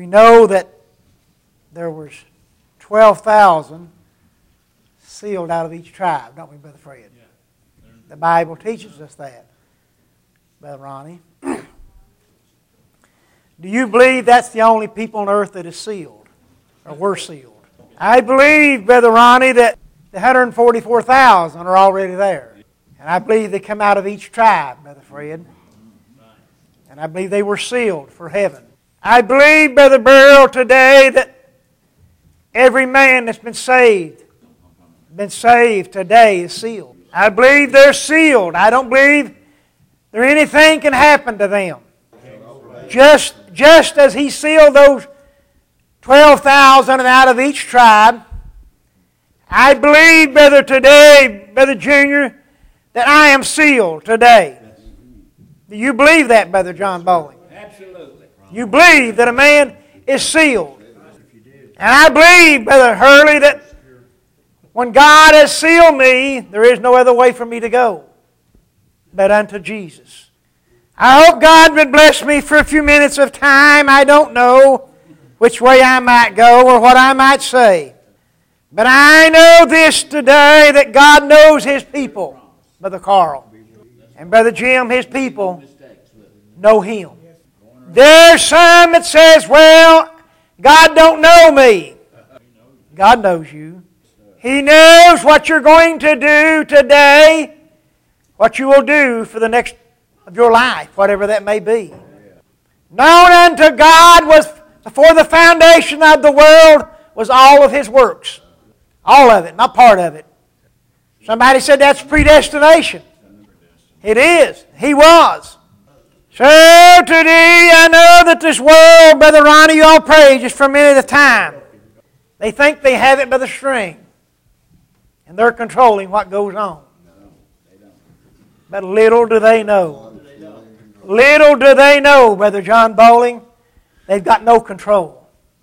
know that there was 12,000 sealed out of each tribe, don't we, Brother Fred? The Bible teaches us that, Brother Ronnie. Do you believe that's the only people on earth that is sealed, or were sealed? I believe, Brother Ronnie, that the 144,000 are already there. And I believe they come out of each tribe, Brother Fred. And I believe they were sealed for heaven. I believe, Brother Burrell, today that every man that's been saved today is sealed. I believe they're sealed. I don't believe there anything can happen to them. Just as He sealed those 12,000 out of each tribe, I believe, Brother Junior, that I am sealed today. Do you believe that, Brother John Bowling? Absolutely. You believe that a man is sealed. And I believe, Brother Hurley, that when God has sealed me, there is no other way for me to go but unto Jesus. I hope God would bless me for a few minutes of time. I don't know which way I might go or what I might say. But I know this today, that God knows His people, Brother Carl. And Brother Jim, His people know Him. There's some that says, well, God don't know me. God knows you. He knows what you're going to do today, what you will do for the next of your life, whatever that may be. Known unto God was before the foundation of the world was all of His works. All of it, not part of it. Somebody said that's predestination. It is. He was. So today I know that this world, Brother Ronnie, you all pray just for a minute at a time. They think they have it by the string. And they're controlling what goes on. But little do they know. Little do they know, Brother John Bowling, they've got no control.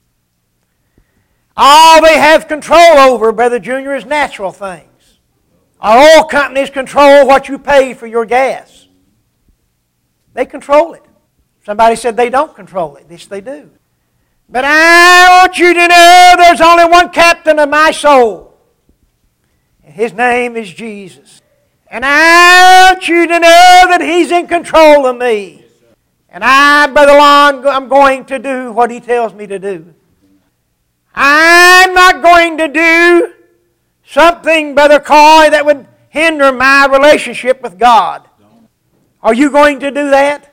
All they have control over, Brother Junior, is natural things. Our oil companies control what you pay for your gas. They control it. Somebody said they don't control it. Yes, they do. But I want you to know there's only one captain of my soul. And His name is Jesus. And I want you to know that He's in control of me. And I, Brother Lon, I'm going to do what He tells me to do. I'm not going to do something, Brother Coy, that would hinder my relationship with God. Are you going to do that?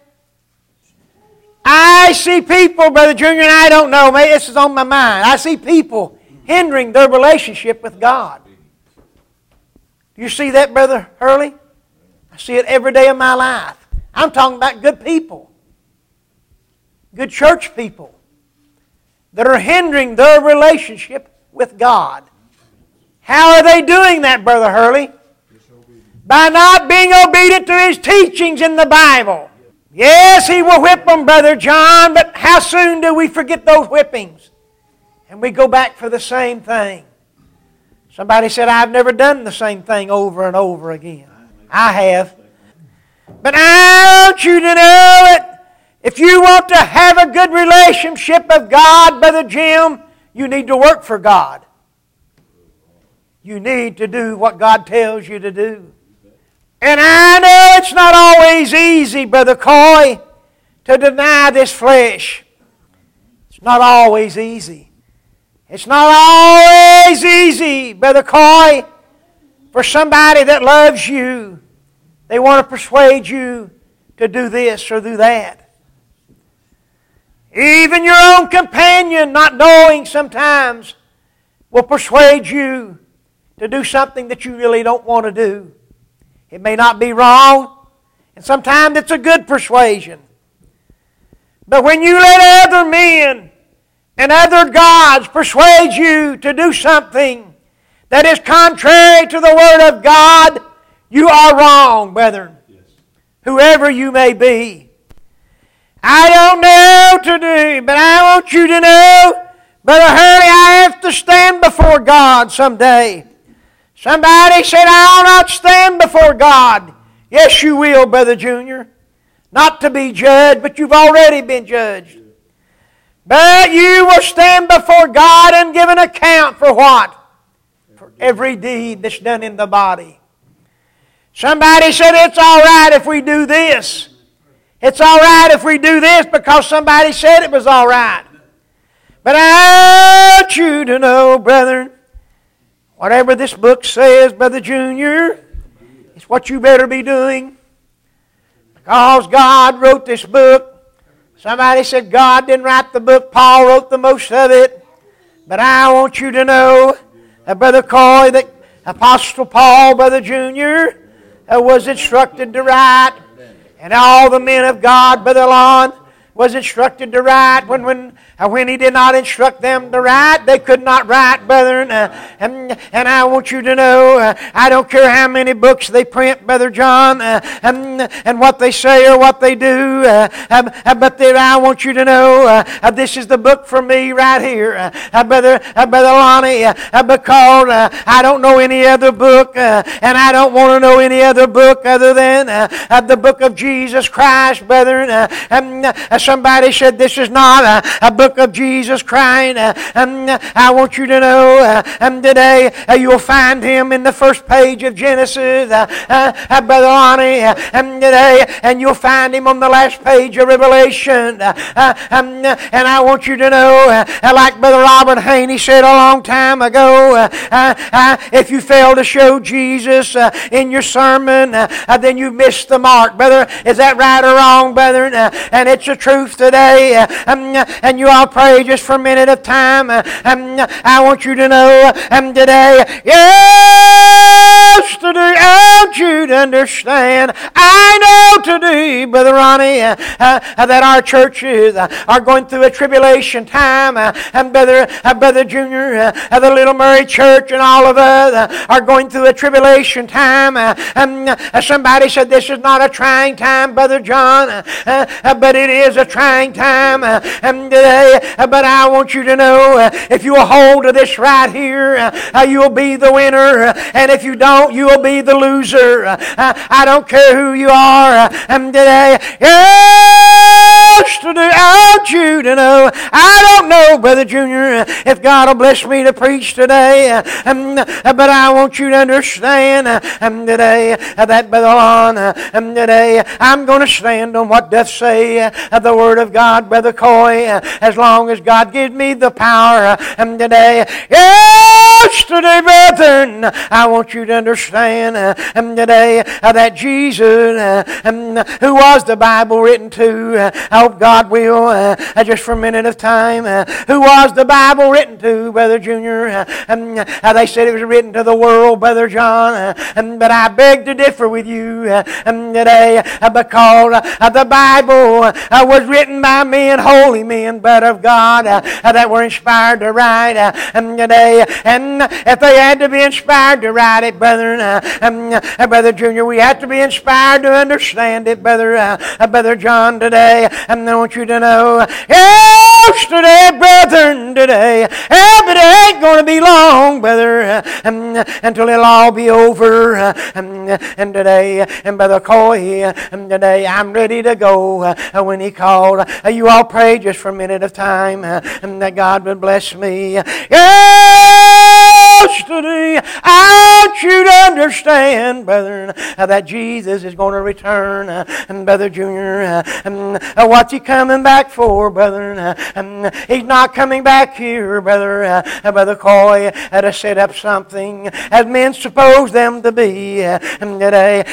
I see people, Brother Junior, and I don't know, maybe this is on my mind. I see people hindering their relationship with God. Do you see that, Brother Hurley? I see it every day of my life. I'm talking about good people. Good church people that are hindering their relationship with God. How are they doing that, Brother Hurley? By not being obedient to His teachings in the Bible. Yes, He will whip them, Brother John, but how soon do we forget those whippings? And we go back for the same thing. Somebody said, I've never done the same thing over and over again. I have. But I want you to know that if you want to have a good relationship with God, Brother Jim, you need to work for God. You need to do what God tells you to do. And I know it's not always easy, Brother Coy, to deny this flesh. It's not always easy. It's not always easy, Brother Coy, for somebody that loves you. They want to persuade you to do this or do that. Even your own companion, not knowing sometimes, will persuade you to do something that you really don't want to do. It may not be wrong, and sometimes it's a good persuasion. But when you let other men and other gods persuade you to do something that is contrary to the Word of God, you are wrong, brethren. Yes. Whoever you may be. I don't know today, but I want you to know, Brother Hurley, I have to stand before God someday. Somebody said, I'll not stand before God. Yes, you will, Brother Junior. Not to be judged, but you've already been judged. But you will stand before God and give an account for what? For every deed that's done in the body. Somebody said it's all right if we do this. It's all right if we do this because somebody said it was all right. But I want you to know, brethren, whatever this book says, Brother Junior, it's what you better be doing. Because God wrote this book. Somebody said God didn't write the book. Paul wrote the most of it. But I want you to know, Brother Coy, that Apostle Paul, Brother Junior, was instructed to write. And all the men of God, Brother Lon, was instructed to write. When he did not instruct them to write, they could not write, brethren. And I want you to know, I don't care how many books they print, Brother John, and what they say or what they do, but I want you to know, this is the book for me right here, Brother Lonnie, because I don't know any other book, and I don't want to know any other book other than the book of Jesus Christ, brethren. Somebody said this is not a book of Jesus Christ. I want you to know today you'll find him in the first page of Genesis, Brother Lonnie, today, and you'll find him on the last page of Revelation. And I want you to know, like Brother Robert Haney said a long time ago, if you fail to show Jesus in your sermon, then you missed the mark, brother. Is that right or wrong, brethren? And it's the truth today. And you all pray just for a minute of time. I want you to know today, yes, today, I want you to understand. I know today, Brother Ronnie, that our churches are going through a tribulation time. And Brother Junior, the Little Murray Church and all of us are going through a tribulation time. Somebody said this is not a trying time, Brother John, but it is a trying time today. But I want you to know, if you will hold to this right here, you'll be the winner. And if you don't, you'll be the loser. I don't care who you are today. Yes, today I want you to know. I don't know, Brother Junior, if God will bless me to preach today. But I want you to understand today that, Brother Lon, today I'm going to stand on what doth say the Word of God, Brother Coy, as long as God gives me the power today. Yes, today, brethren, I want you to understand today that Jesus, who was the Bible written to, I hope God will, just for a minute of time, who was the Bible written to, Brother Junior? They said it was written to the world, Brother John, but I beg to differ with you today, because the Bible was written by men, holy men, but of God, that were inspired to write today. And if they had to be inspired to write it, Brother Junior, we have to be inspired to understand it, Brother John, today. And I want you to know, yes, today, brethren, today, but it ain't going to be long, brother, until it'll all be over. And today, and Brother Coy, today, I'm ready to go when he called. You all pray just for a minute of time, and that God would bless me. Yes, today, I want you to understand, brethren, that Jesus is going to return. And Brother Junior, what's he coming back for, brethren? He's not coming back here, Brother Coy, to set up something as men suppose them to be today.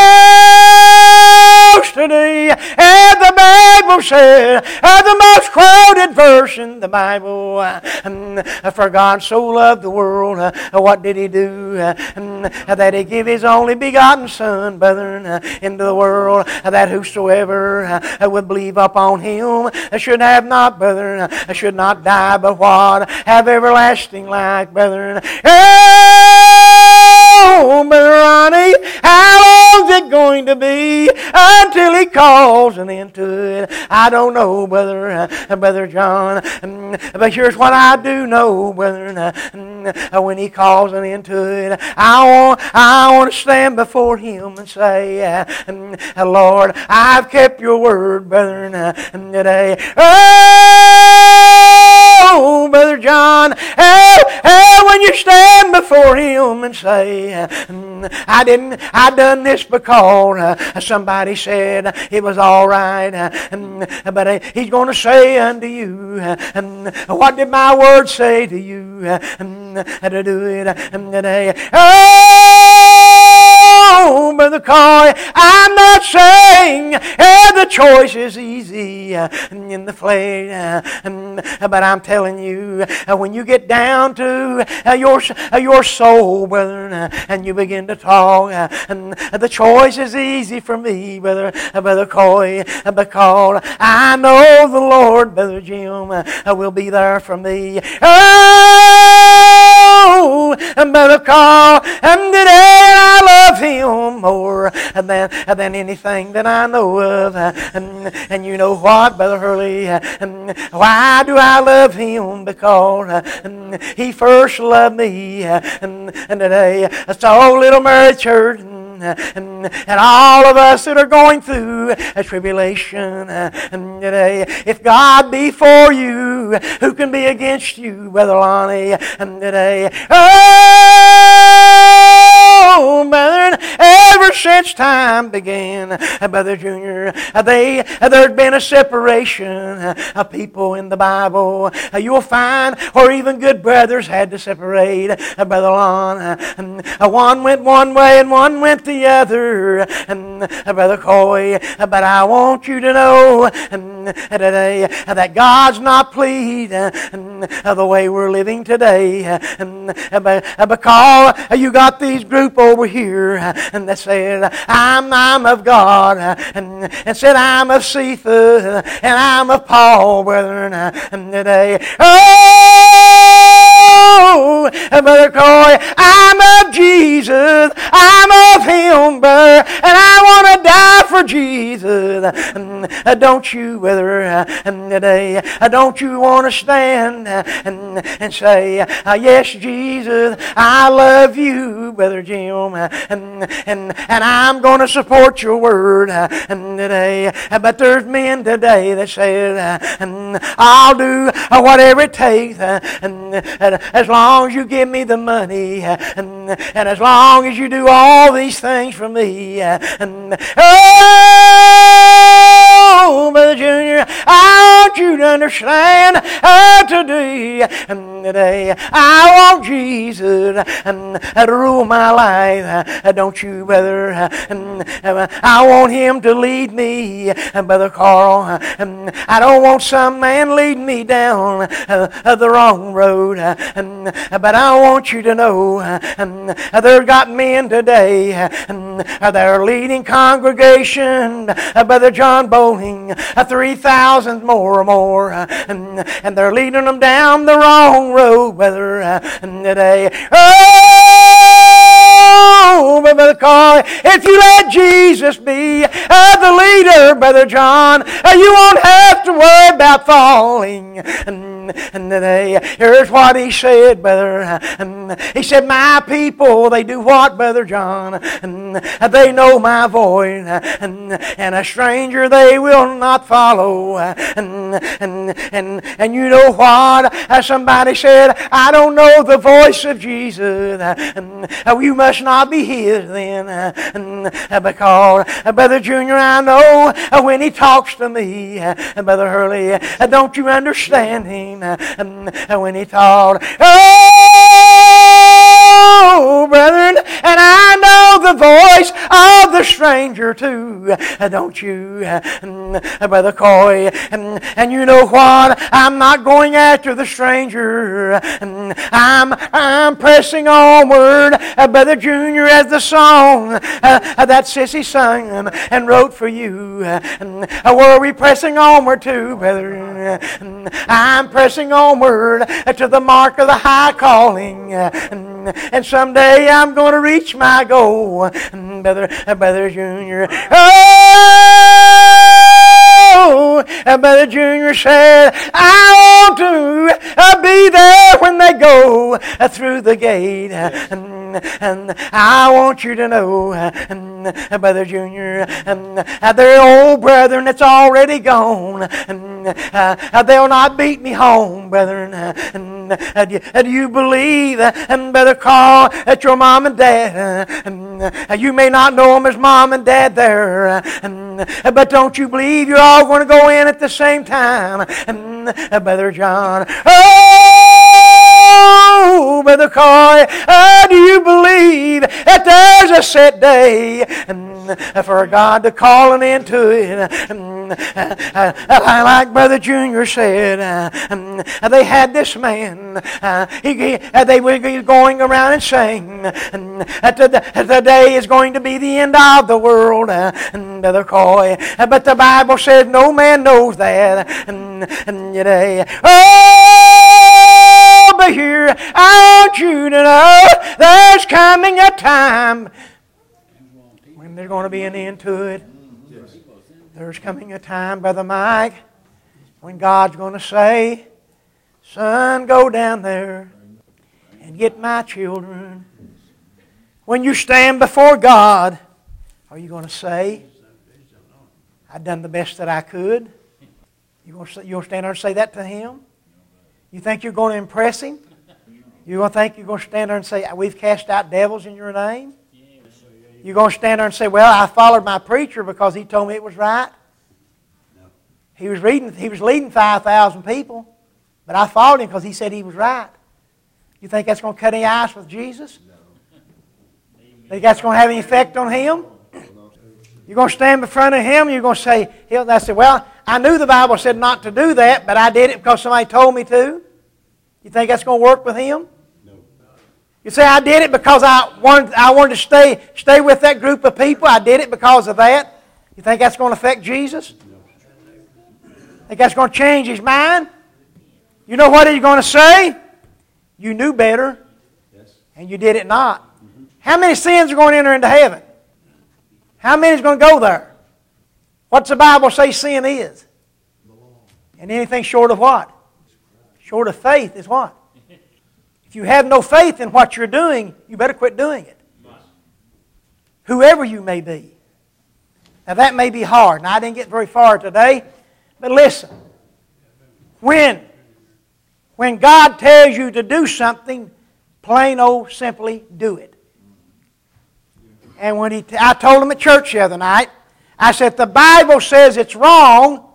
Yes, today, and the Bible said, the most quoted verse in the Bible, for God so loved the world, what did he do? That he gave his only begotten Son, brethren, into the world, that whosoever would believe upon him should have not, brethren, should not die, but what? Have everlasting life, brethren. Oh, Brother Ronnie, how long's it going to be until he calls an end to it? I don't know, Brother John, but here's what I do know, brethren. When he calls an end to it, I want to stand before him and say, Lord, I've kept your word, brethren, today. Oh, him and say, I done this because somebody said it was all right. But he's going to say unto you, what did my word say to you? To do it today. Oh, Brother Coy, I'm not saying the choice is easy in the flesh, but I'm telling you, when you get down to your soul, brother, and you begin to talk, the choice is easy for me, Brother Coy, because I know the Lord, Brother Jim, will be there for me. Oh, Brother Carl, and today I love him more than anything that I know of. And you know what, Brother Hurley? Why do I love him? Because he first loved me. And today, so Little Mary Church, and all of us that are going through a tribulation today, if God be for you, who can be against you, Brother Lonnie? And today, oh, brother, ever since time began, Brother Junior, there's been a separation of people in the Bible. You'll find where even good brothers had to separate, Brother Lon. One went one way and one went the other, Brother Coy. But I want you to know today that God's not pleased the way we're living today, because you got these group over here and they said, I'm of God, and said, I'm of Cephas, and I'm of Paul, brethren, today. Oh, Brother Coy, I'm of Jesus, I'm of Him, brother, and I want to die for Jesus. Don't you, brother, today, don't you want to stand and say, yes, Jesus, I love you, Brother Jim, and I'm going to support your word today. But there's men today that say, I'll do whatever it takes, as long as you give me the money, and as long as you do all these things for me. Oh, Brother Junior, I want you to understand today, I want Jesus to rule my life. Don't you, brother? I want Him to lead me, Brother Carl. I don't want some man leading me down the wrong road. But I want you to know there's got men today that are leading congregation, Brother John Bowling, 3,000 more or more, and they're leading them down the wrong road, brother, today. Oh, Brother Coy, if you let Jesus be the leader, Brother John, you won't have to worry about falling. And today, here's what he said, brother. He said, my people, they do what, Brother John? They know my voice, and a stranger they will not follow. And you know what? Somebody said, I don't know the voice of Jesus. You must not be His then. Because, Brother Junior, I know when He talks to me, Brother Hurley, don't you understand Him when He talks? Oh, brethren, and I know the voice of the stranger too, don't you, Brother Coy? And you know what? I'm not going after the stranger. I'm pressing onward, Brother Junior, as the song that Sissy sung and wrote for you. Where are we pressing onward to, brother? I'm pressing onward to the mark of the high calling. And someday I'm going to reach my goal, Brother Junior. Oh, Brother Junior said, I want to be there when they go through the gate. And I want you to know, Brother Junior, their old brethren that's already gone, they'll not beat me home, brethren. Do you believe, Brother Carl, that your mom and dad, you may not know them as mom and dad there, but don't you believe you're all going to go in at the same time, Brother John? Oh, Brother Coy, do you believe that there's a set day for God to call an end to it? Like Brother Junior said, they had this man. They were going around and saying that the day is going to be the end of the world, Brother Coy. But the Bible says no man knows that today. Oh, but here I want you to know there's coming a time when there's going to be an end to it. There's coming a time, Brother Mike, when God's going to say, son, go down there and get my children. When you stand before God, are you going to say, I've done the best that I could? You going to stand there and say that to Him? You think you're going to impress Him? You going to think you're going to stand there and say, we've cast out devils in your name? You're going to stand there and say, well, I followed my preacher because he told me it was right? He was leading 5,000 people, but I followed him because he said he was right. You think that's going to cut any ice with Jesus? Think that's going to have any effect on Him? You're going to stand in front of Him and you're going to say, I said, well, I knew the Bible said not to do that, but I did it because somebody told me to. You think that's going to work with Him? No. You say, I did it because I wanted to stay with that group of people. I did it because of that. You think that's going to affect Jesus? No. Think that's going to change His mind? You know what He's going to say? You knew better, and you did it not. Mm-hmm. How many sins are going to enter into heaven? How many is going to go there? What's the Bible say sin is? And anything short of what? Short of faith is what? If you have no faith in what you're doing, you better quit doing it. Whoever you may be. Now that may be hard. Now I didn't get very far today, but listen. When God tells you to do something, plain old simply do it. And when I told him at church the other night, I said, the Bible says it's wrong.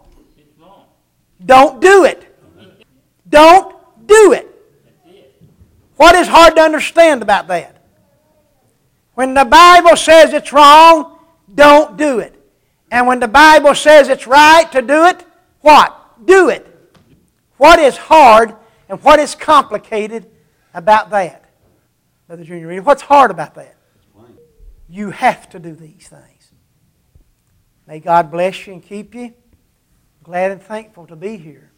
Don't do it. Don't do it. What is hard to understand about that? When the Bible says it's wrong, don't do it. And when the Bible says it's right to do it, what? Do it. What is hard and what is complicated about that? Brother Junior, what's hard about that? You have to do these things. May God bless you and keep you. Glad and thankful to be here.